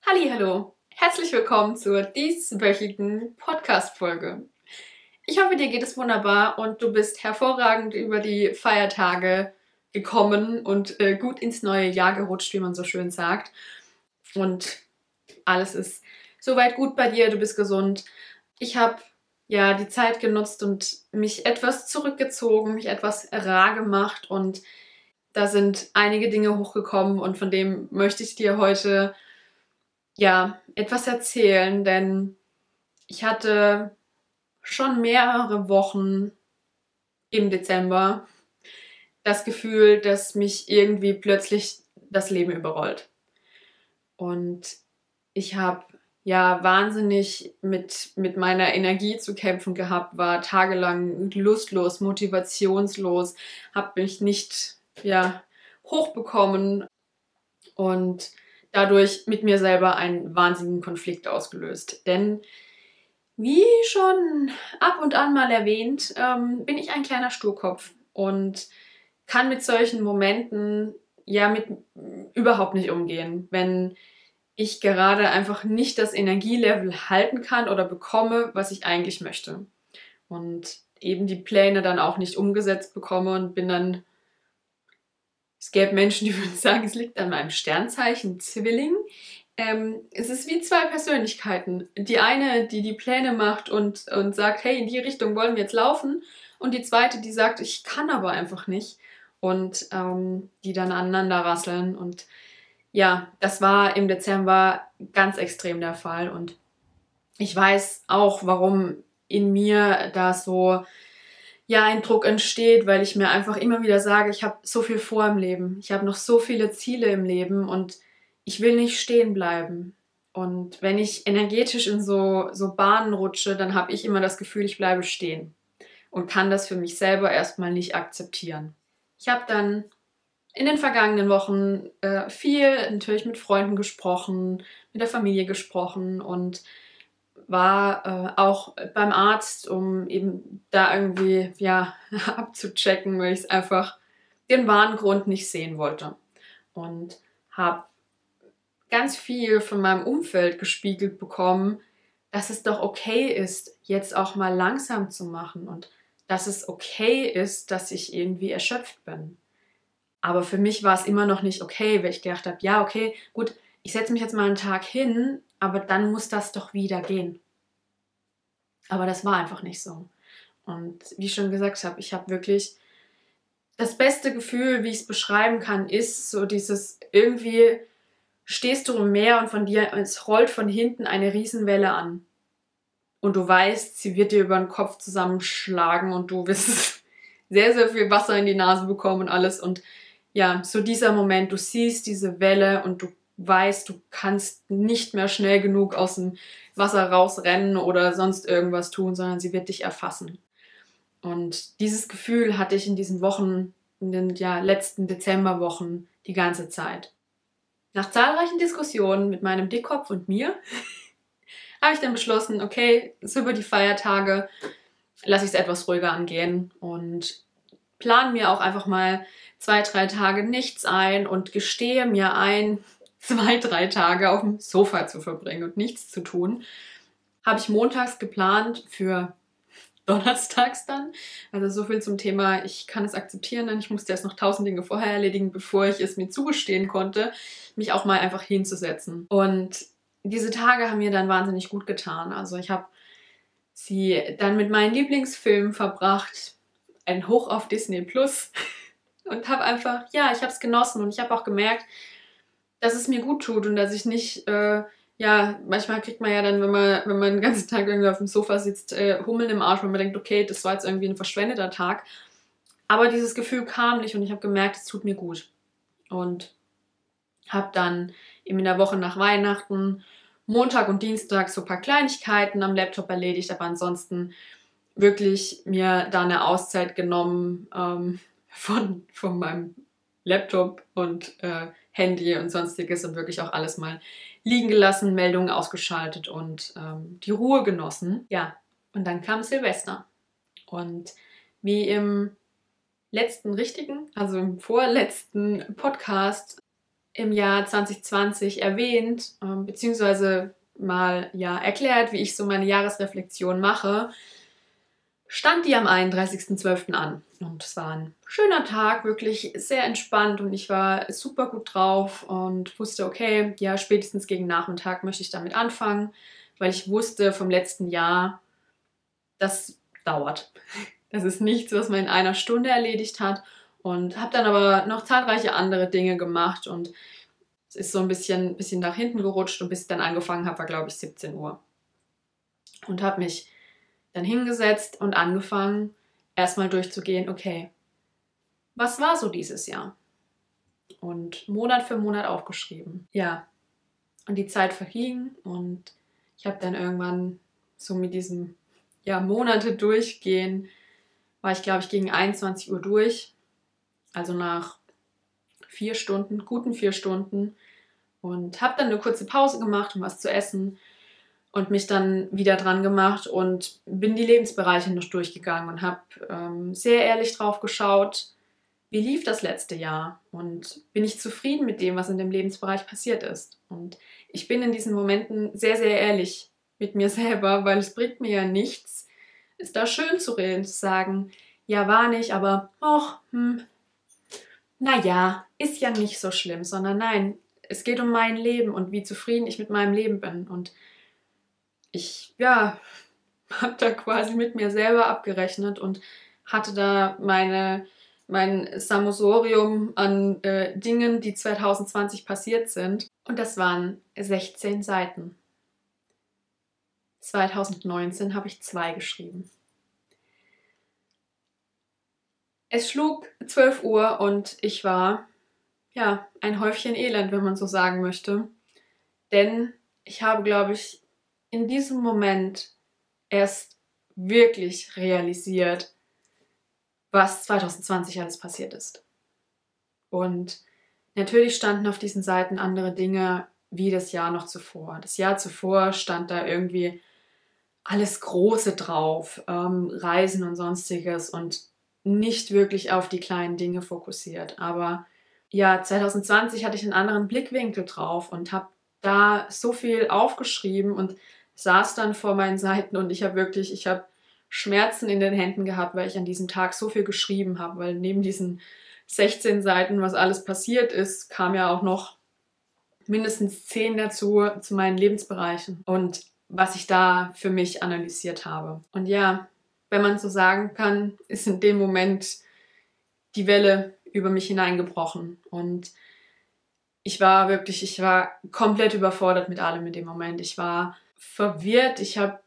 Hallihallo, herzlich willkommen zur dieswöchigen Podcast-Folge. Ich hoffe, dir geht es wunderbar und du bist hervorragend über die Feiertage gekommen und gut ins neue Jahr gerutscht, wie man so schön sagt. Und alles ist soweit gut bei dir, du bist gesund. Ich habe die Zeit genutzt und mich etwas zurückgezogen, mich etwas rar gemacht und da sind einige Dinge hochgekommen und von dem möchte ich dir heute etwas erzählen, denn ich hatte schon mehrere Wochen im Dezember das Gefühl, dass mich irgendwie plötzlich das Leben überrollt. Und ich habe wahnsinnig mit meiner Energie zu kämpfen gehabt, war tagelang lustlos, motivationslos, habe mich nicht hochbekommen und dadurch mit mir selber einen wahnsinnigen Konflikt ausgelöst. Denn wie schon ab und an mal erwähnt, bin ich ein kleiner Sturkopf und kann mit solchen Momenten überhaupt nicht umgehen, wenn ich gerade einfach nicht das Energielevel halten kann oder bekomme, was ich eigentlich möchte. Und eben die Pläne dann auch nicht umgesetzt bekomme und bin dann, es gäbe Menschen, die würden sagen, es liegt an meinem Sternzeichen Zwilling. Es ist wie zwei Persönlichkeiten. Die eine, die die Pläne macht und sagt, hey, in die Richtung wollen wir jetzt laufen. Und die zweite, die sagt, ich kann aber einfach nicht. Und die dann aneinander rasseln. Und ja, das war im Dezember ganz extrem der Fall. Und ich weiß auch, warum in mir da so ein Druck entsteht, weil ich mir einfach immer wieder sage, ich habe so viel vor im Leben. Ich habe noch so viele Ziele im Leben und ich will nicht stehen bleiben. Und wenn ich energetisch in so Bahnen rutsche, dann habe ich immer das Gefühl, ich bleibe stehen und kann das für mich selber erstmal nicht akzeptieren. Ich habe dann in den vergangenen Wochen viel natürlich mit Freunden gesprochen, mit der Familie gesprochen und war auch beim Arzt, um eben da irgendwie abzuchecken, weil ich es einfach den wahren Grund nicht sehen wollte. Und habe ganz viel von meinem Umfeld gespiegelt bekommen, dass es doch okay ist, jetzt auch mal langsam zu machen und dass es okay ist, dass ich irgendwie erschöpft bin. Aber für mich war es immer noch nicht okay, weil ich gedacht habe, ja, okay, gut, ich setze mich jetzt mal einen Tag hin, aber dann muss das doch wieder gehen. Aber das war einfach nicht so. Und wie ich schon gesagt habe, ich habe wirklich das beste Gefühl, wie ich es beschreiben kann, ist so dieses irgendwie stehst du im Meer und von dir, es rollt von hinten eine Riesenwelle an. Und du weißt, sie wird dir über den Kopf zusammenschlagen und du wirst sehr, sehr viel Wasser in die Nase bekommen und alles. Und ja, so dieser Moment, du siehst diese Welle und du weißt, du kannst nicht mehr schnell genug aus dem Wasser rausrennen oder sonst irgendwas tun, sondern sie wird dich erfassen. Und dieses Gefühl hatte ich in diesen Wochen, in den letzten Dezemberwochen die ganze Zeit. Nach zahlreichen Diskussionen mit meinem Dickkopf und mir habe ich dann beschlossen, okay, so über die Feiertage lasse ich es etwas ruhiger angehen und plane mir auch einfach mal 2-3 Tage nichts ein und gestehe mir ein, 2-3 Tage auf dem Sofa zu verbringen und nichts zu tun. Habe ich montags geplant für donnerstags dann. Also so viel zum Thema, ich kann es akzeptieren, denn ich musste erst noch 1000 Dinge vorher erledigen, bevor ich es mir zugestehen konnte, mich auch mal einfach hinzusetzen. Und diese Tage haben mir dann wahnsinnig gut getan. Also ich habe sie dann mit meinen Lieblingsfilmen verbracht, ein Hoch auf Disney Plus und habe einfach, ich habe es genossen und ich habe auch gemerkt, dass es mir gut tut und dass ich nicht manchmal kriegt man ja dann, wenn man den ganzen Tag irgendwie auf dem Sofa sitzt, Hummeln im Arsch, wenn man denkt, okay, das war jetzt irgendwie ein verschwendeter Tag. Aber dieses Gefühl kam nicht und ich habe gemerkt, es tut mir gut. Und habe dann eben in der Woche nach Weihnachten Montag und Dienstag so ein paar Kleinigkeiten am Laptop erledigt, aber ansonsten wirklich mir da eine Auszeit genommen von meinem Laptop und Handy und sonstiges und wirklich auch alles mal liegen gelassen, Meldungen ausgeschaltet und die Ruhe genossen. Ja, und dann kam Silvester. Und wie im letzten richtigen, also im vorletzten Podcast im Jahr 2020 erwähnt, beziehungsweise mal erklärt, wie ich so meine Jahresreflexion mache, stand die am 31.12. an. Und es war ein schöner Tag, wirklich sehr entspannt und ich war super gut drauf und wusste, okay, ja, spätestens gegen Nachmittag möchte ich damit anfangen, weil ich wusste vom letzten Jahr, das dauert. Das ist nichts, was man in einer Stunde erledigt hat und habe dann aber noch zahlreiche andere Dinge gemacht und es ist so ein bisschen nach hinten gerutscht und bis ich dann angefangen habe, war glaube ich 17 Uhr. Und habe mich dann hingesetzt und angefangen, erstmal durchzugehen, okay, was war so dieses Jahr? Und Monat für Monat aufgeschrieben. Ja, und die Zeit verging und ich habe dann irgendwann so mit diesem Monate durchgehen, war ich glaube ich gegen 21 Uhr durch. Also nach 4 Stunden, guten 4 Stunden. Und habe dann eine kurze Pause gemacht, um was zu essen und mich dann wieder dran gemacht und bin die Lebensbereiche noch durchgegangen und habe sehr ehrlich drauf geschaut, wie lief das letzte Jahr und bin ich zufrieden mit dem, was in dem Lebensbereich passiert ist. Und ich bin in diesen Momenten sehr, sehr ehrlich mit mir selber, weil es bringt mir ja nichts, es da schön zu reden, zu sagen, ja, war nicht, aber naja, ist ja nicht so schlimm, sondern nein, es geht um mein Leben und wie zufrieden ich mit meinem Leben bin. Und ich, habe da quasi mit mir selber abgerechnet und hatte da mein Sammelsurium an Dingen, die 2020 passiert sind. Und das waren 16 Seiten. 2019 habe ich 2 geschrieben. Es schlug 12 Uhr und ich war, ein Häufchen Elend, wenn man so sagen möchte. Denn ich habe, glaube ich, in diesem Moment erst wirklich realisiert, was 2020 alles passiert ist. Und natürlich standen auf diesen Seiten andere Dinge wie das Jahr noch zuvor. Das Jahr zuvor stand da irgendwie alles Große drauf, Reisen und sonstiges und nicht wirklich auf die kleinen Dinge fokussiert. Aber 2020 hatte ich einen anderen Blickwinkel drauf und habe da so viel aufgeschrieben und saß dann vor meinen Seiten und ich habe Schmerzen in den Händen gehabt, weil ich an diesem Tag so viel geschrieben habe, weil neben diesen 16 Seiten, was alles passiert ist, kam ja auch noch mindestens 10 dazu zu meinen Lebensbereichen und was ich da für mich analysiert habe. Und ja, wenn man so sagen kann, ist in dem Moment die Welle über mich hineingebrochen und ich war komplett überfordert mit allem in dem Moment. Ich war verwirrt,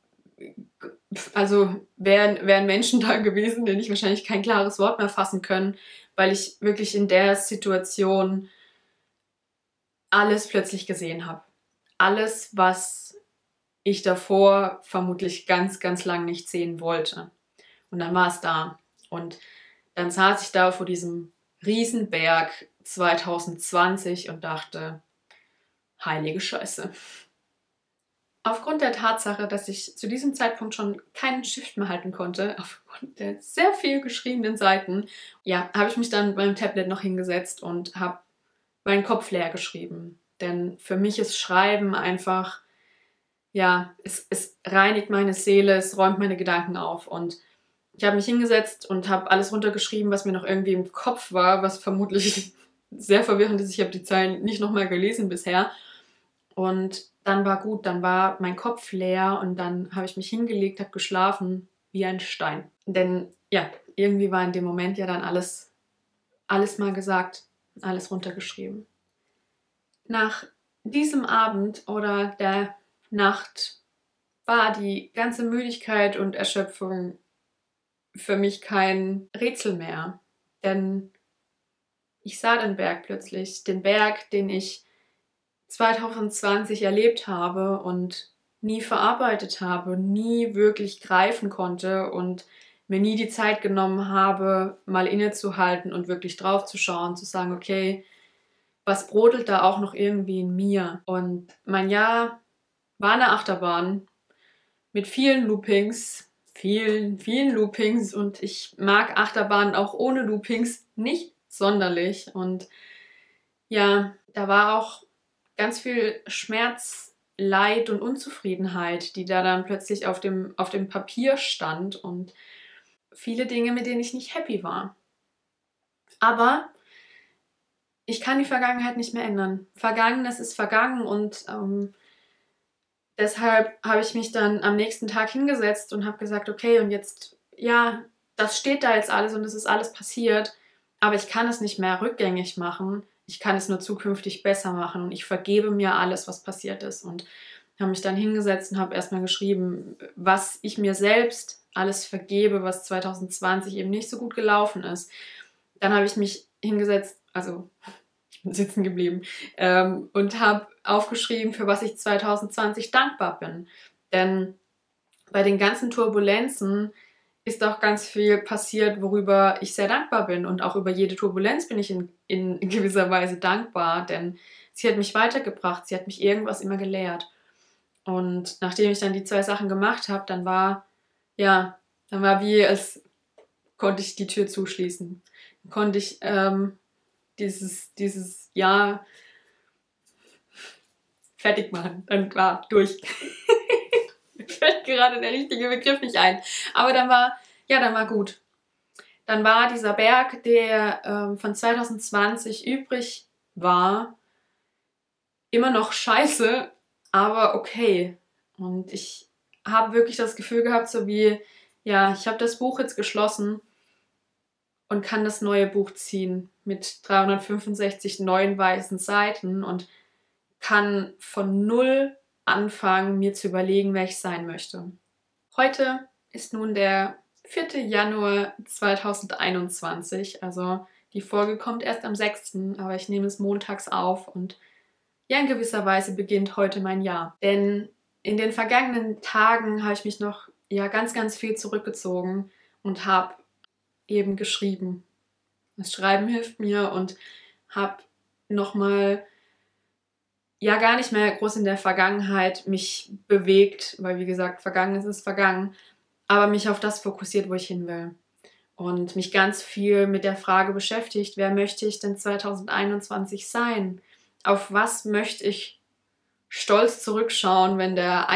wären Menschen da gewesen, denen ich wahrscheinlich kein klares Wort mehr fassen können, weil ich wirklich in der Situation alles plötzlich gesehen habe. Alles, was ich davor vermutlich ganz, ganz lang nicht sehen wollte. Und dann war es da. Und dann saß ich da vor diesem Riesenberg 2020 und dachte, heilige Scheiße. Aufgrund der Tatsache, dass ich zu diesem Zeitpunkt schon keinen Stift mehr halten konnte, aufgrund der sehr viel geschriebenen Seiten, habe ich mich dann beim Tablet noch hingesetzt und habe meinen Kopf leer geschrieben. Denn für mich ist Schreiben einfach, es reinigt meine Seele, es räumt meine Gedanken auf. Und ich habe mich hingesetzt und habe alles runtergeschrieben, was mir noch irgendwie im Kopf war, was vermutlich sehr verwirrend ist. Ich habe die Zeilen nicht nochmal gelesen bisher. Und dann war gut, dann war mein Kopf leer und dann habe ich mich hingelegt, habe geschlafen wie ein Stein. Denn irgendwie war in dem Moment ja dann alles mal gesagt, alles runtergeschrieben. Nach diesem Abend oder der Nacht war die ganze Müdigkeit und Erschöpfung für mich kein Rätsel mehr. Denn ich sah den Berg plötzlich, den Berg, den ich 2020 erlebt habe und nie verarbeitet habe, nie wirklich greifen konnte und mir nie die Zeit genommen habe, mal innezuhalten und wirklich drauf zu schauen, zu sagen, okay, was brodelt da auch noch irgendwie in mir? Und mein Jahr war eine Achterbahn mit vielen Loopings, vielen Loopings und ich mag Achterbahnen auch ohne Loopings nicht sonderlich und ja, da war auch ganz viel Schmerz, Leid und Unzufriedenheit, die da dann plötzlich auf dem Papier stand und viele Dinge, mit denen ich nicht happy war. Aber ich kann die Vergangenheit nicht mehr ändern. Vergangenes ist vergangen und deshalb habe ich mich dann am nächsten Tag hingesetzt und habe gesagt, okay, und jetzt, ja, das steht da jetzt alles und es ist alles passiert, aber ich kann es nicht mehr rückgängig machen. Ich kann es nur zukünftig besser machen und ich vergebe mir alles, was passiert ist. Und habe mich dann hingesetzt und habe erstmal geschrieben, was ich mir selbst alles vergebe, was 2020 eben nicht so gut gelaufen ist. Dann habe ich mich hingesetzt, also ich bin sitzen geblieben, und habe aufgeschrieben, für was ich 2020 dankbar bin. Denn bei den ganzen Turbulenzen ist auch ganz viel passiert, worüber ich sehr dankbar bin. Und auch über jede Turbulenz bin ich in gewisser Weise dankbar, denn sie hat mich weitergebracht, sie hat mich irgendwas immer gelehrt. Und nachdem ich dann die 2 Sachen gemacht habe, dann war wie, als konnte ich die Tür zuschließen. Dann konnte ich dieses Jahr fertig machen. Dann war durch. Mir fällt gerade der richtige Begriff nicht ein. Aber dann war gut. Dann war dieser Berg, der von 2020 übrig war, immer noch scheiße, aber okay. Und ich habe wirklich das Gefühl gehabt, so wie, ja, ich habe das Buch jetzt geschlossen und kann das neue Buch ziehen mit 365 neuen weißen Seiten und kann von null anfangen, mir zu überlegen, wer ich sein möchte. Heute ist nun der 4. Januar 2021, also die Folge kommt erst am 6., aber ich nehme es montags auf und ja, in gewisser Weise beginnt heute mein Jahr. Denn in den vergangenen Tagen habe ich mich noch ganz, ganz viel zurückgezogen und habe eben geschrieben. Das Schreiben hilft mir und habe nochmal gar nicht mehr groß in der Vergangenheit mich bewegt, weil wie gesagt, Vergangenes ist vergangen, aber mich auf das fokussiert, wo ich hin will. Und mich ganz viel mit der Frage beschäftigt, wer möchte ich denn 2021 sein? Auf was möchte ich stolz zurückschauen, wenn der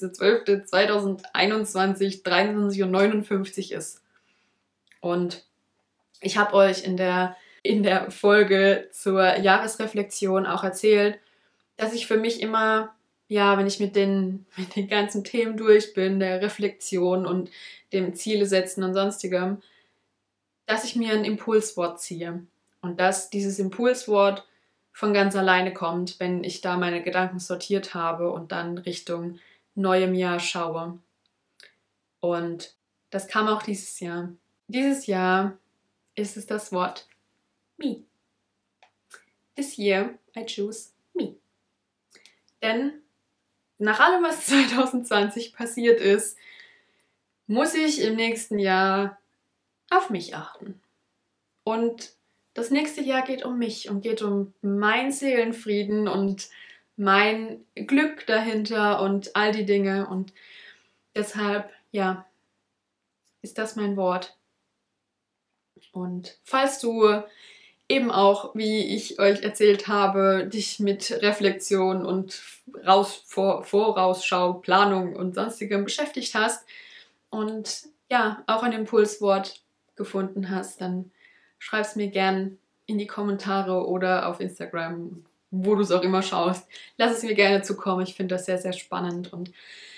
31.12.2021 23:59 ist? Und ich habe euch in der Folge zur Jahresreflexion auch erzählt, dass ich für mich immer, wenn ich mit den ganzen Themen durch bin, der Reflexion und dem Ziele setzen und sonstigem, dass ich mir ein Impulswort ziehe. Und dass dieses Impulswort von ganz alleine kommt, wenn ich da meine Gedanken sortiert habe und dann Richtung neuem Jahr schaue. Und das kam auch dieses Jahr. Dieses Jahr ist es das Wort me. This year I choose me. Denn nach allem, was 2020 passiert ist, muss ich im nächsten Jahr auf mich achten. Und das nächste Jahr geht um mich und geht um meinen Seelenfrieden und mein Glück dahinter und all die Dinge. Und deshalb, ist das mein Wort. Und falls du eben auch, wie ich euch erzählt habe, dich mit Reflexion und Vorausschau, Planung und sonstigem beschäftigt hast und auch ein Impulswort gefunden hast, dann schreib es mir gern in die Kommentare oder auf Instagram, wo du es auch immer schaust. Lass es mir gerne zukommen. Ich finde das sehr, sehr spannend und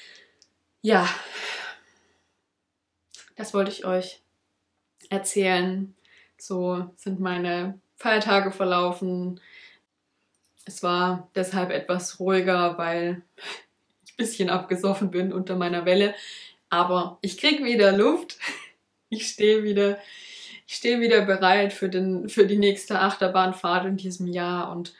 das wollte ich euch erzählen. So sind meine Feiertage verlaufen. Es war deshalb etwas ruhiger, weil ich ein bisschen abgesoffen bin unter meiner Welle. Aber ich kriege wieder Luft. Ich stehe wieder bereit für die nächste Achterbahnfahrt in diesem Jahr und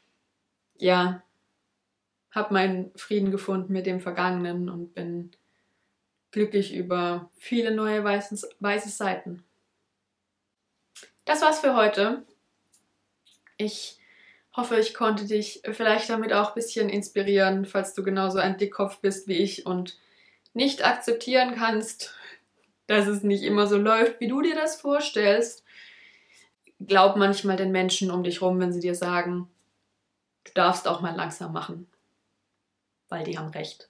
habe meinen Frieden gefunden mit dem Vergangenen und bin glücklich über viele neue weiße Seiten. Das war's für heute. Ich hoffe, ich konnte dich vielleicht damit auch ein bisschen inspirieren, falls du genauso ein Dickkopf bist wie ich und nicht akzeptieren kannst, dass es nicht immer so läuft, wie du dir das vorstellst. glaub manchmal den Menschen um dich rum, wenn sie dir sagen, du darfst auch mal langsam machen, weil die haben recht.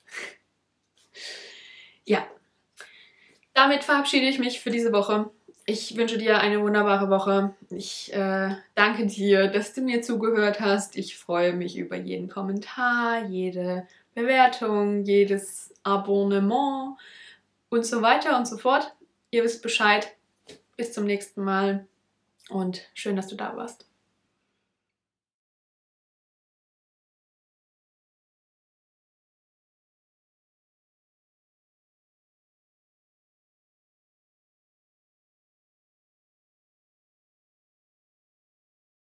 Ja, damit verabschiede ich mich für diese Woche. Ich wünsche dir eine wunderbare Woche. Ich danke dir, dass du mir zugehört hast. Ich freue mich über jeden Kommentar, jede Bewertung, jedes Abonnement und so weiter und so fort. Ihr wisst Bescheid. Bis zum nächsten Mal und schön, dass du da warst.